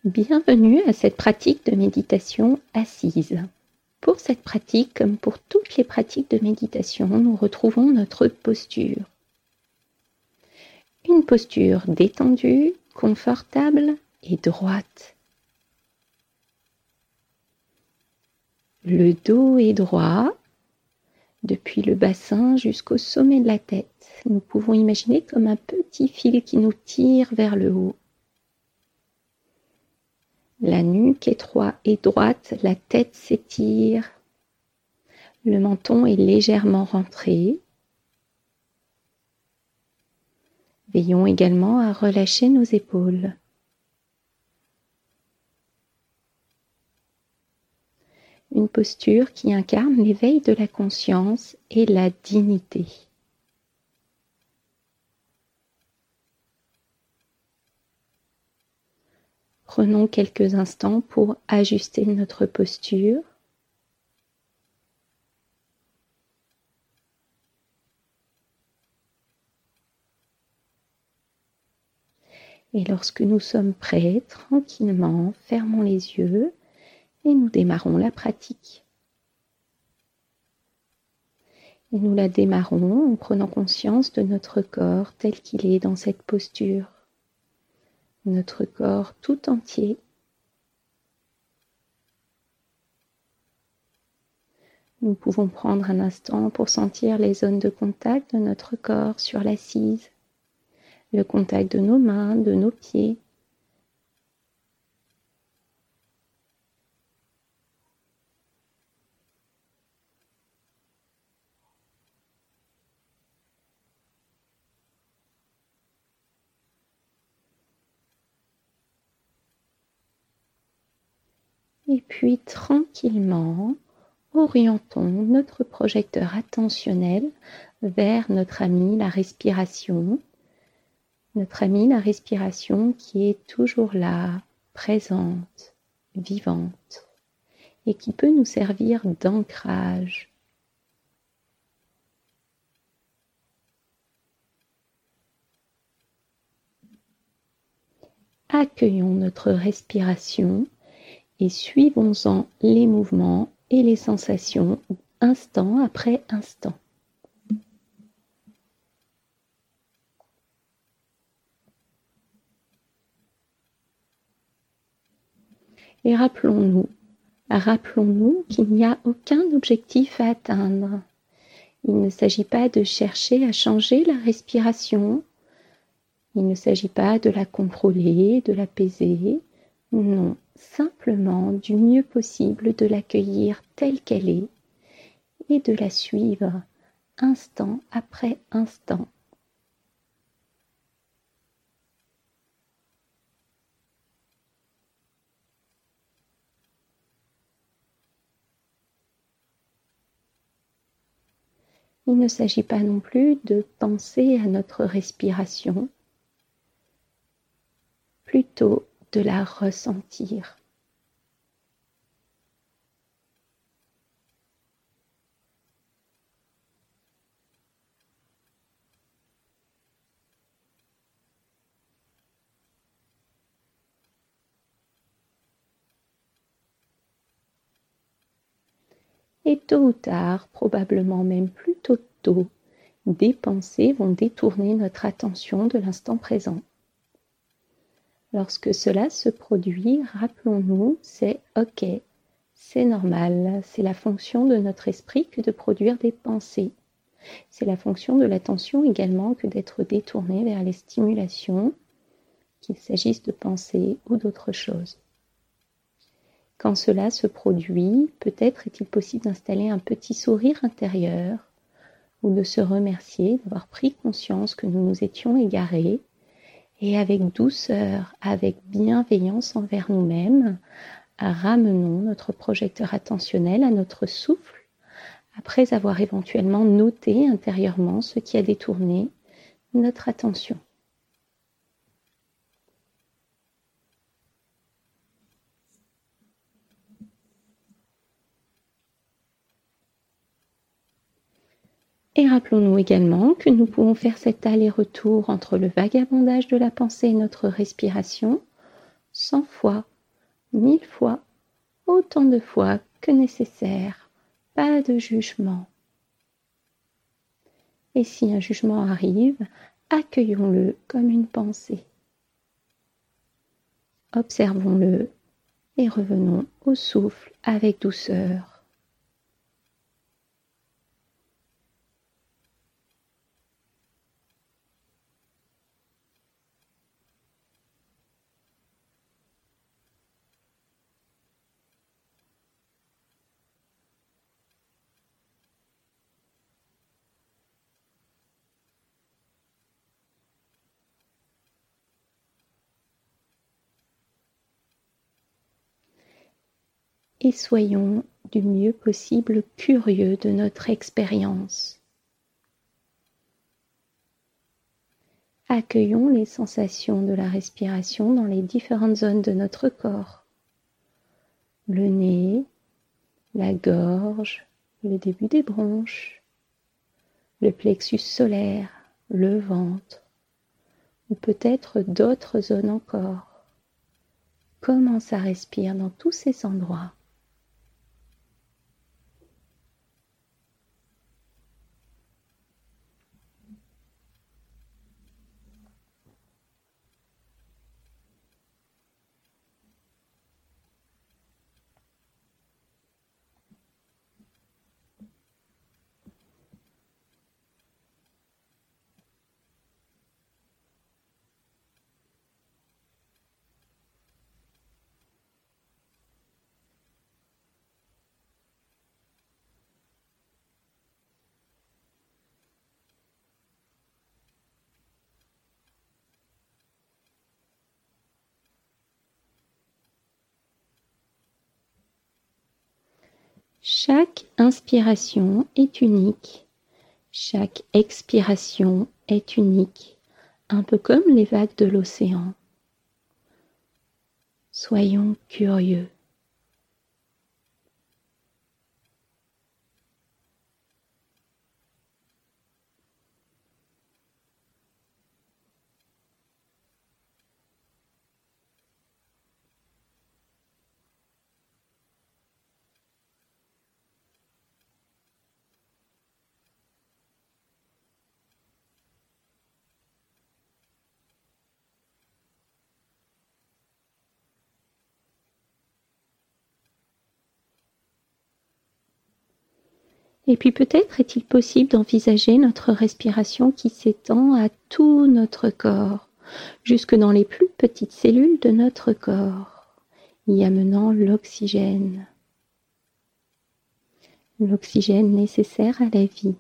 Bienvenue à cette pratique de méditation assise. Pour cette pratique, comme pour toutes les pratiques de méditation, nous retrouvons notre posture. Une posture détendue, confortable et droite. Le dos est droit, depuis le bassin jusqu'au sommet de la tête. Nous pouvons imaginer comme un petit fil qui nous tire vers le haut. La nuque est droite, la tête s'étire, le menton est légèrement rentré. Veillons également à relâcher nos épaules. Une posture qui incarne l'éveil de la conscience et la dignité. Prenons quelques instants pour ajuster notre posture. Et lorsque nous sommes prêts, tranquillement, fermons les yeux et nous démarrons la pratique. Et nous la démarrons en prenant conscience de notre corps tel qu'il est dans cette posture. Notre corps tout entier. Nous pouvons prendre un instant pour sentir les zones de contact de notre corps sur l'assise, le contact de nos mains, de nos pieds. Et puis tranquillement, orientons notre projecteur attentionnel vers notre ami la respiration. Notre ami la respiration qui est toujours là, présente, vivante, et qui peut nous servir d'ancrage. Accueillons notre respiration et suivons-en les mouvements et les sensations instant après instant. Et rappelons-nous qu'il n'y a aucun objectif à atteindre. Il ne s'agit pas de chercher à changer la respiration. Il ne s'agit pas de la contrôler, de l'apaiser. Non, simplement du mieux possible de l'accueillir telle qu'elle est et de la suivre instant après instant. Il ne s'agit pas non plus de penser à notre respiration, plutôt de la ressentir. Et tôt ou tard, probablement même plutôt tôt, des pensées vont détourner notre attention de l'instant présent. Lorsque cela se produit, rappelons-nous, c'est OK, c'est normal, c'est la fonction de notre esprit que de produire des pensées. C'est la fonction de l'attention également que d'être détournée vers les stimulations, qu'il s'agisse de pensées ou d'autre chose. Quand cela se produit, peut-être est-il possible d'installer un petit sourire intérieur ou de se remercier d'avoir pris conscience que nous nous étions égarés et avec douceur, avec bienveillance envers nous-mêmes, ramenons notre projecteur attentionnel à notre souffle après avoir éventuellement noté intérieurement ce qui a détourné notre attention. Et rappelons-nous également que nous pouvons faire cet aller-retour entre le vagabondage de la pensée et notre respiration 100 fois 1000 fois, autant de fois que nécessaire, pas de jugement. Et si un jugement arrive, accueillons-le comme une pensée. Observons-le et revenons au souffle avec douceur. Et soyons du mieux possible curieux de notre expérience. Accueillons les sensations de la respiration dans les différentes zones de notre corps. Le nez, la gorge, le début des bronches, le plexus solaire, le ventre, ou peut-être d'autres zones encore. Comment ça respire dans tous ces endroits? Chaque inspiration est unique, chaque expiration est unique, un peu comme les vagues de l'océan. Soyons curieux. Et puis peut-être est-il possible d'envisager notre respiration qui s'étend à tout notre corps, jusque dans les plus petites cellules de notre corps, y amenant l'oxygène nécessaire à la vie.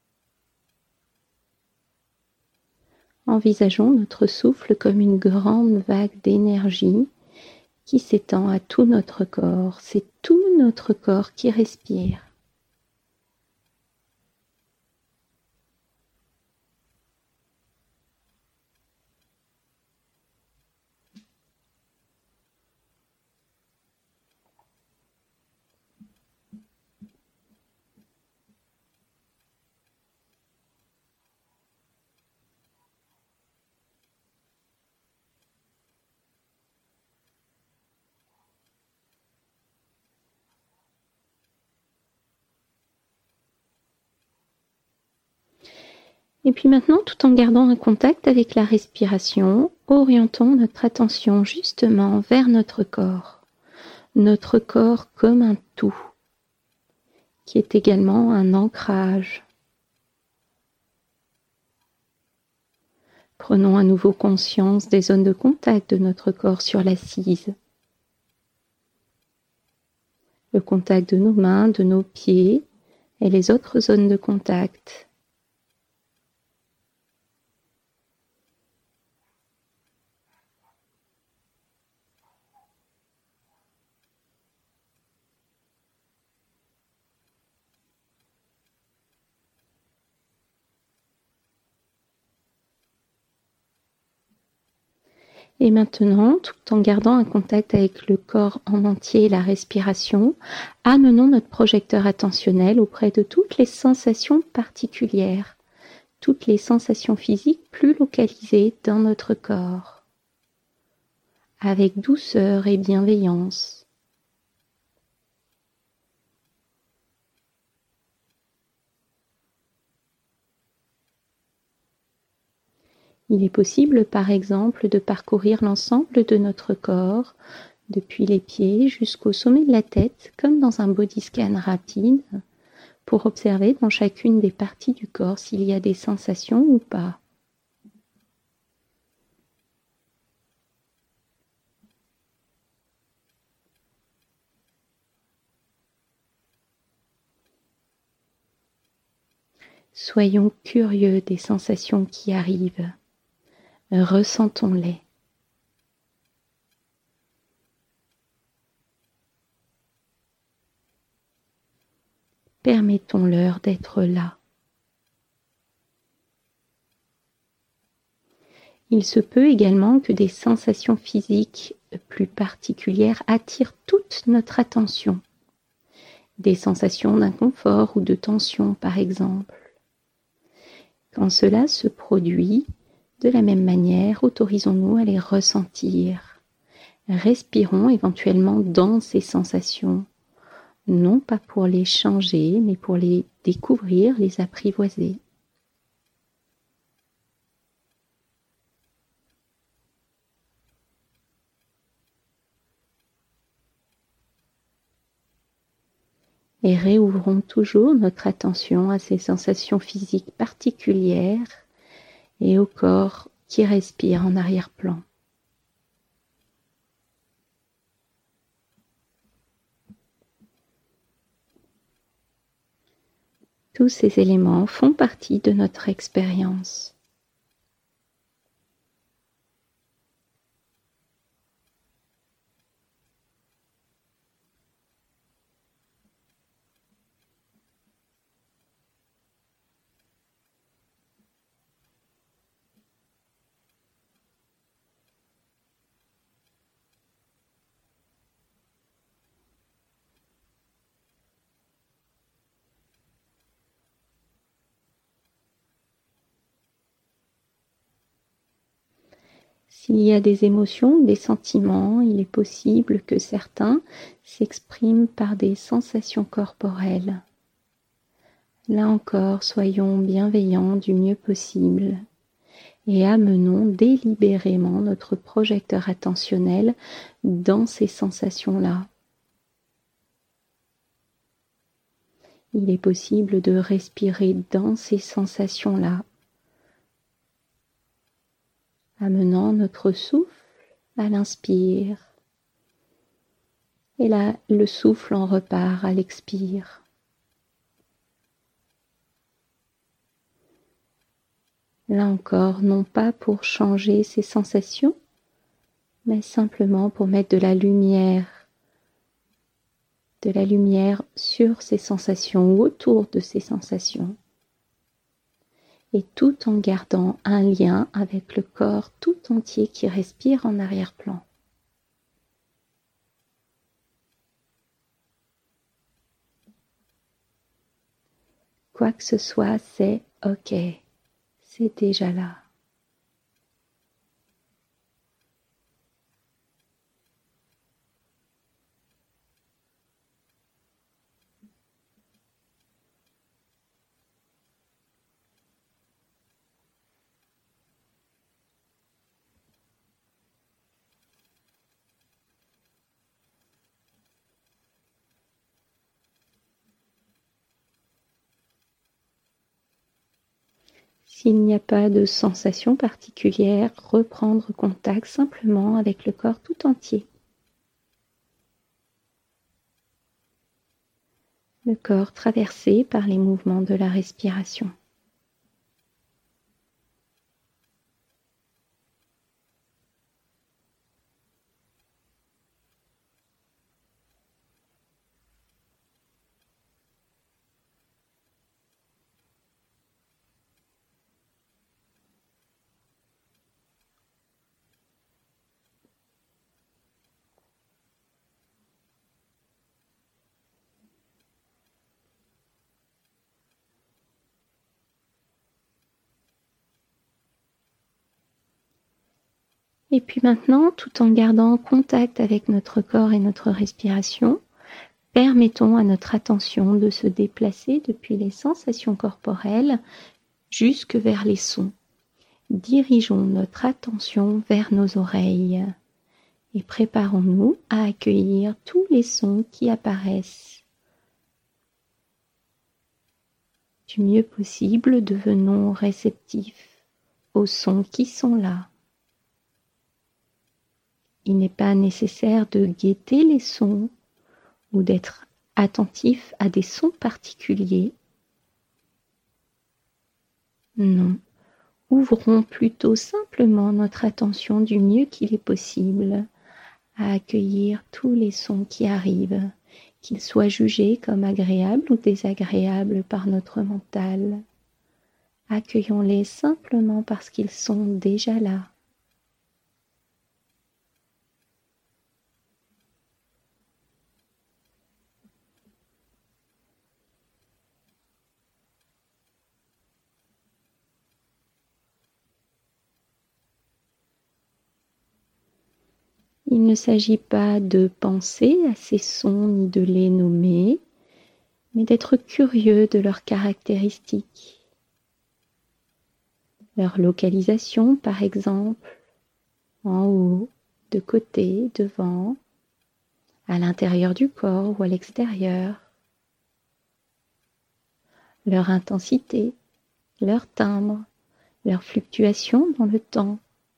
Envisageons notre souffle comme une grande vague d'énergie qui s'étend à tout notre corps. C'est tout notre corps qui respire. Et puis maintenant, tout en gardant un contact avec la respiration, orientons notre attention justement vers notre corps comme un tout, qui est également un ancrage. Prenons à nouveau conscience des zones de contact de notre corps sur l'assise. Le contact de nos mains, de nos pieds et les autres zones de contact. Et maintenant, tout en gardant un contact avec le corps en entier et la respiration, amenons notre projecteur attentionnel auprès de toutes les sensations particulières, toutes les sensations physiques plus localisées dans notre corps. avec douceur et bienveillance. Il est possible, par exemple, de parcourir l'ensemble de notre corps, depuis les pieds jusqu'au sommet de la tête, comme dans un body scan rapide, pour observer dans chacune des parties du corps s'il y a des sensations ou pas. Soyons curieux des sensations qui arrivent. Ressentons-les. Permettons-leur d'être là. Il se peut également que des sensations physiques plus particulières attirent toute notre attention. Des sensations d'inconfort ou de tension, par exemple. Quand cela se produit, de la même manière, autorisons-nous à les ressentir. Respirons éventuellement dans ces sensations, non pas pour les changer, mais pour les découvrir, les apprivoiser. Et réouvrons toujours notre attention à ces sensations physiques particulières et au corps qui respire en arrière-plan. Tous ces éléments font partie de notre expérience. S'il y a des émotions ou des sentiments, il est possible que certains s'expriment par des sensations corporelles. Là encore, soyons bienveillants du mieux possible et amenons délibérément notre projecteur attentionnel dans ces sensations-là. Il est possible de respirer dans ces sensations-là, amenant notre souffle à l'inspire, et là, le souffle en repart à l'expire. Là encore, non pas pour changer ces sensations, mais simplement pour mettre de la lumière sur ces sensations ou autour de ces sensations. Et tout en gardant un lien avec le corps tout entier qui respire en arrière-plan. Quoi que ce soit, c'est OK, c'est déjà là. S'il n'y a pas de sensation particulière, reprendre contact simplement avec le corps tout entier. Le corps traversé par les mouvements de la respiration. Et puis maintenant, tout en gardant contact avec notre corps et notre respiration, permettons à notre attention de se déplacer depuis les sensations corporelles jusque vers les sons. Dirigeons notre attention vers nos oreilles et préparons-nous à accueillir tous les sons qui apparaissent. Du mieux possible, devenons réceptifs aux sons qui sont là. Il n'est pas nécessaire de guetter les sons ou d'être attentif à des sons particuliers. Non, ouvrons plutôt simplement notre attention du mieux qu'il est possible à accueillir tous les sons qui arrivent, qu'ils soient jugés comme agréables ou désagréables par notre mental. Accueillons-les simplement parce qu'ils sont déjà là. Il ne s'agit pas de penser à ces sons ni de les nommer, mais d'être curieux de leurs caractéristiques. Leur localisation, par exemple, en haut, de côté, devant, à l'intérieur du corps ou à l'extérieur. Leur intensité, leur timbre, leur fluctuation dans le temps.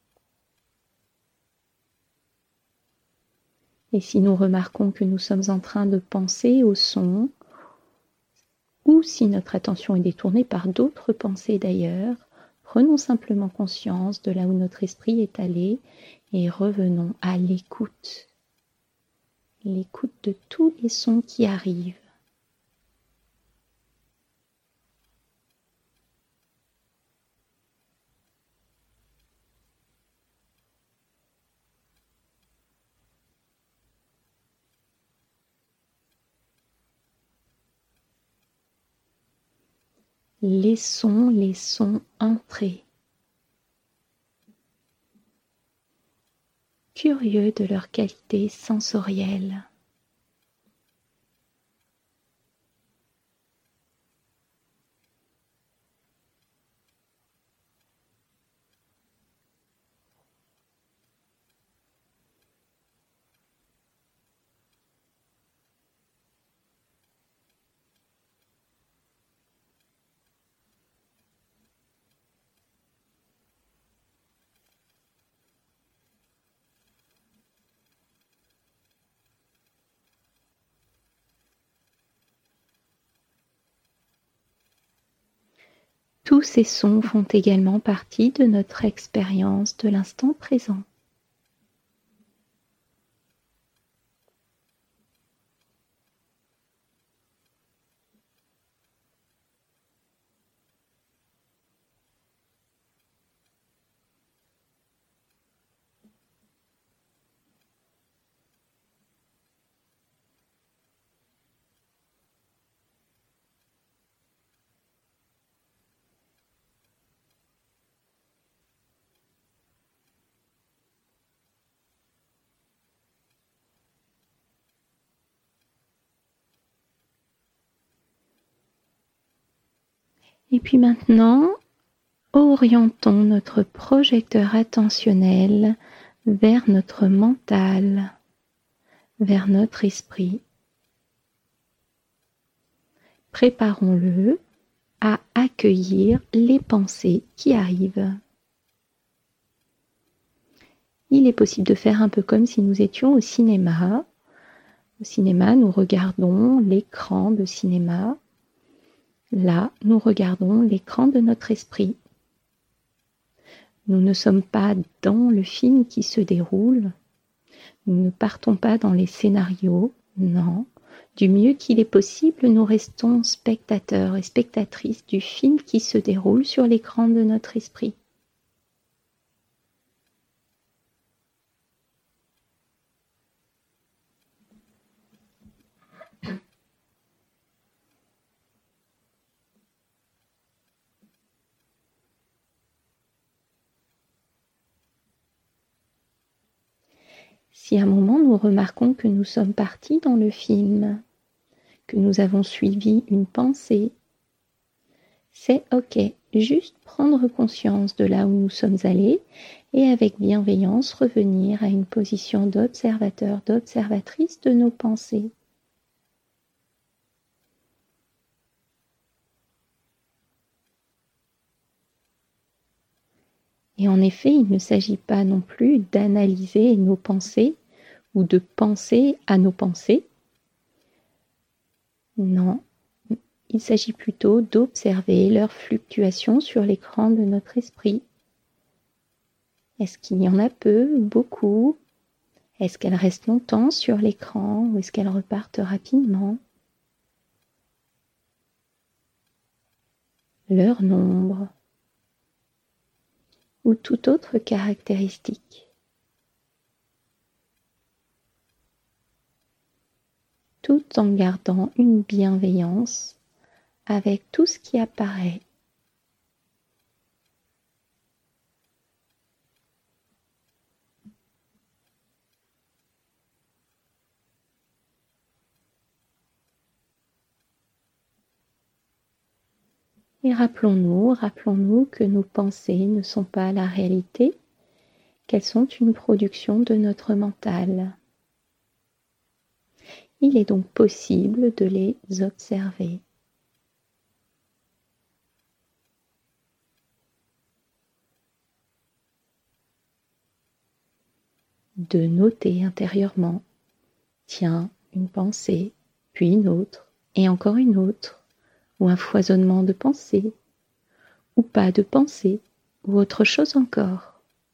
Et si nous remarquons que nous sommes en train de penser au son, ou si notre attention est détournée par d'autres pensées d'ailleurs, prenons simplement conscience de là où notre esprit est allé et revenons à l'écoute. L'écoute de tous les sons qui arrivent. Laissons entrer. Curieux de leur qualité sensorielle. Tous ces sons font également partie de notre expérience de l'instant présent. Et puis maintenant, orientons notre projecteur attentionnel vers notre mental, vers notre esprit. Préparons-le à accueillir les pensées qui arrivent. Il est possible de faire un peu comme si nous étions au cinéma. Au cinéma, nous regardons l'écran de cinéma. Là, nous regardons l'écran de notre esprit. Nous ne sommes pas dans le film qui se déroule. Nous ne partons pas dans les scénarios, non. Du mieux qu'il est possible, nous restons spectateurs et spectatrices du film qui se déroule sur l'écran de notre esprit. Si à un moment nous remarquons que nous sommes partis dans le film, que nous avons suivi une pensée, c'est OK, juste prendre conscience de là où nous sommes allés et avec bienveillance revenir à une position d'observateur, d'observatrice de nos pensées. Et en effet, il ne s'agit pas non plus d'analyser nos pensées ou de penser à nos pensées. Non, il s'agit plutôt d'observer leurs fluctuations sur l'écran de notre esprit. Est-ce qu'il y en a peu ou beaucoup? Est-ce qu'elles restent longtemps sur l'écran ou est-ce qu'elles repartent rapidement? Leur nombre ou toute autre caractéristique. Tout en gardant une bienveillance avec tout ce qui apparaît. Et rappelons-nous que nos pensées ne sont pas la réalité, qu'elles sont une production de notre mental. Il est donc possible de les observer. De noter intérieurement, tiens, une pensée, puis une autre, et encore une autre, ou un foisonnement de pensées, ou pas de pensée, ou autre chose encore.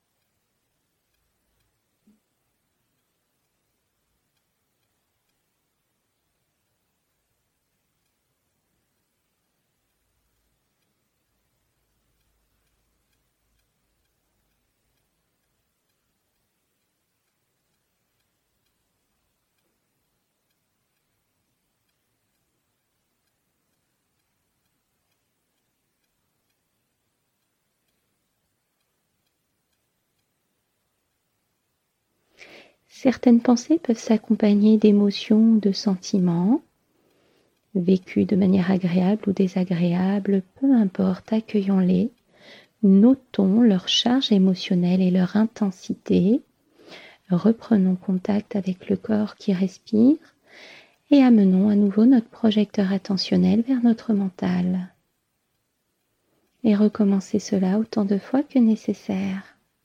Certaines pensées peuvent s'accompagner d'émotions ou de sentiments, vécus de manière agréable ou désagréable, peu importe, accueillons-les, notons leur charge émotionnelle et leur intensité, reprenons contact avec le corps qui respire et amenons à nouveau notre projecteur attentionnel vers notre mental. Et recommencez cela autant de fois que nécessaire.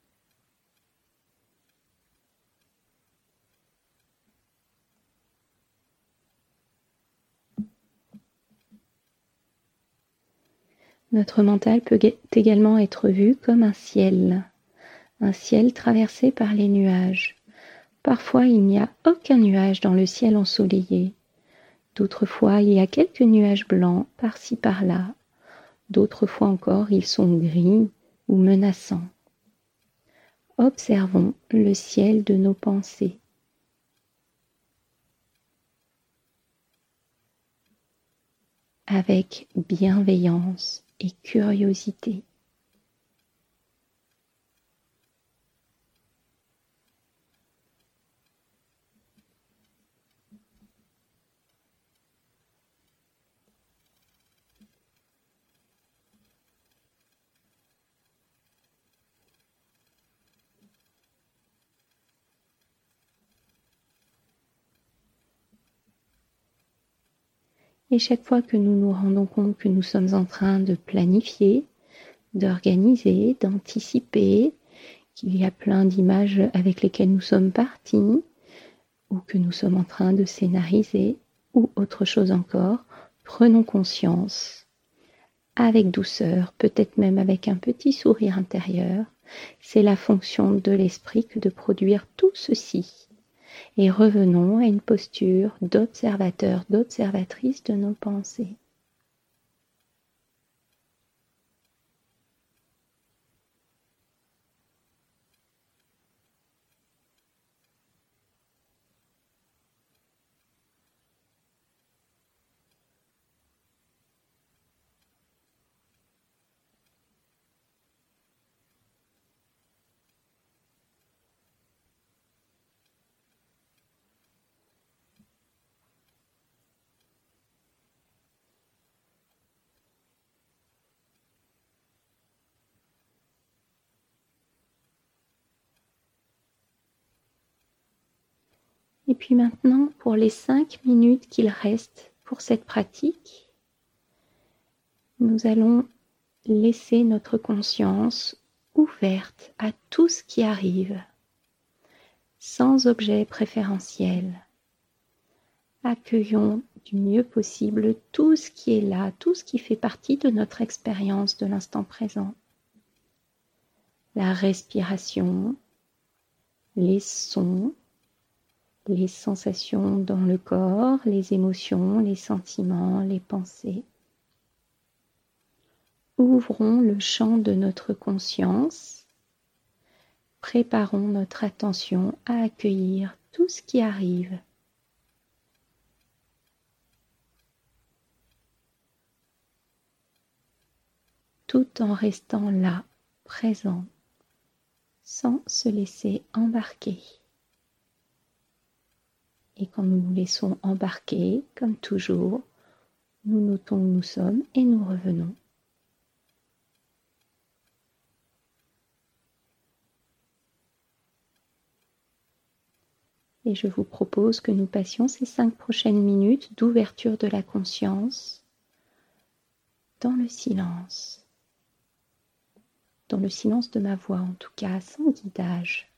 Notre mental peut également être vu comme un ciel traversé par les nuages. Parfois, il n'y a aucun nuage dans le ciel ensoleillé. D'autres fois, il y a quelques nuages blancs par-ci par-là. D'autres fois encore, ils sont gris ou menaçants. Observons le ciel de nos pensées. Avec bienveillance et curiosité. Et chaque fois que nous nous rendons compte que nous sommes en train de planifier, d'organiser, d'anticiper, qu'il y a plein d'images avec lesquelles nous sommes partis, ou que nous sommes en train de scénariser, ou autre chose encore, prenons conscience, avec douceur, peut-être même avec un petit sourire intérieur. C'est la fonction de l'esprit que de produire tout ceci. Et revenons à une posture d'observateur, d'observatrice de nos pensées. puis maintenant, pour les 5 minutes qu'il reste pour cette pratique, nous allons laisser notre conscience ouverte à tout ce qui arrive, sans objet préférentiel. Accueillons du mieux possible tout ce qui est là, tout ce qui fait partie de notre expérience de l'instant présent. La respiration, les sons, les sensations dans le corps, les émotions, les sentiments, les pensées. Ouvrons le champ de notre conscience, préparons notre attention à accueillir tout ce qui arrive. Tout en restant là, présent, sans se laisser embarquer. Et quand nous nous laissons embarquer, comme toujours, nous notons où nous sommes et nous revenons. Et je vous propose que nous passions ces 5 prochaines minutes d'ouverture de la conscience dans le silence de ma voix en tout cas, sans guidage.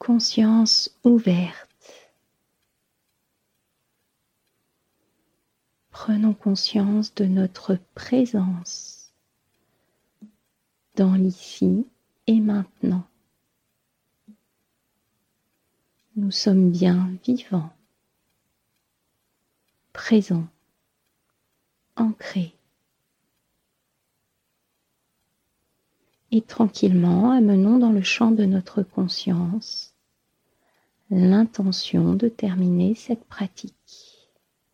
conscience ouverte. Prenons conscience de notre présence dans l'ici et maintenant. Nous sommes bien vivants, présents, ancrés. Et tranquillement, amenons dans le champ de notre conscience l'intention de terminer cette pratique.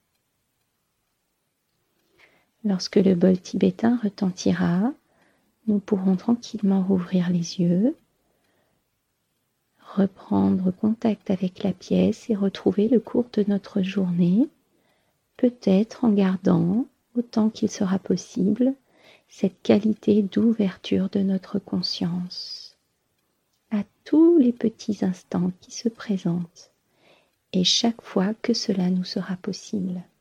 Lorsque le bol tibétain retentira, nous pourrons tranquillement rouvrir les yeux, reprendre contact avec la pièce et retrouver le cours de notre journée, peut-être en gardant, autant qu'il sera possible, cette qualité d'ouverture de notre conscience à tous les petits instants qui se présentent et chaque fois que cela nous sera possible.